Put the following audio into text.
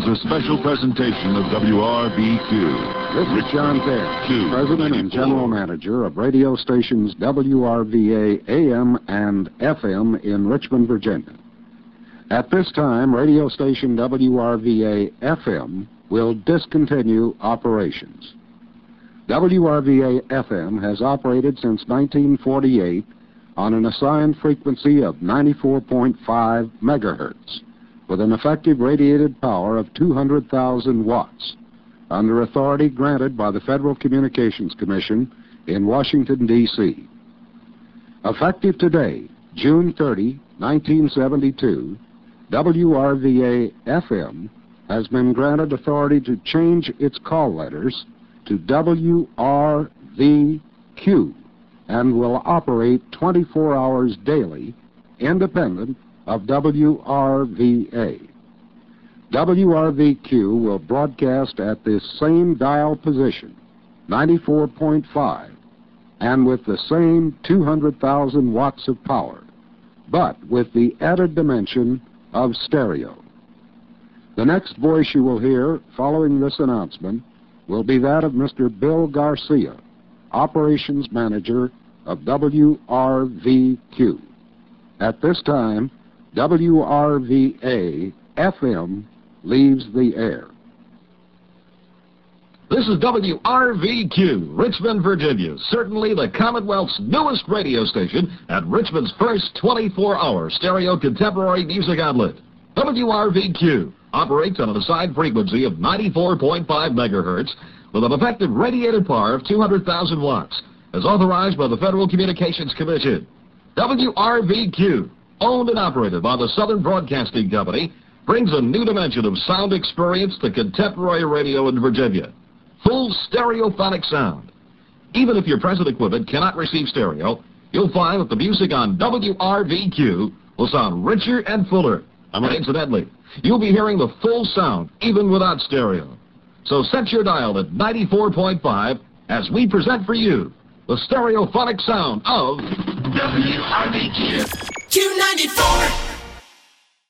is a special presentation of WRVQ. This is John Penn, President and General Manager of radio stations WRVA AM and FM in Richmond, Virginia. At this time, radio station WRVA FM will discontinue operations. WRVA FM has operated since 1948 on an assigned frequency of 94.5 megahertz with an effective radiated power of 200,000 watts under authority granted by the Federal Communications Commission in Washington, D.C. Effective today, June 30, 1972, WRVA FM has been granted authority to change its call letters to WRVQ and will operate 24 hours daily, independent of WRVA. WRVQ will broadcast at this same dial position, 94.5, and with the same 200,000 watts of power, but with the added dimension of stereo. The next voice you will hear following this announcement will be that of Mr. Bill Garcia, Operations Manager of WRVQ. At this time, WRVA FM leaves the air. This is WRVQ, Richmond, Virginia, certainly the Commonwealth's newest radio station at Richmond's first 24-hour stereo contemporary music outlet. WRVQ operates on an assigned frequency of 94.5 megahertz with an effective radiated power of 200,000 watts, as authorized by the Federal Communications Commission. WRVQ, owned and operated by the Southern Broadcasting Company, brings a new dimension of sound experience to contemporary radio in Virginia. Full stereophonic sound. Even if your present equipment cannot receive stereo, you'll find that the music on WRVQ will sound richer and fuller. And incidentally, you'll be hearing the full sound even without stereo. So set your dial at 94.5 as we present for you the stereophonic sound of WRVQ. Q94.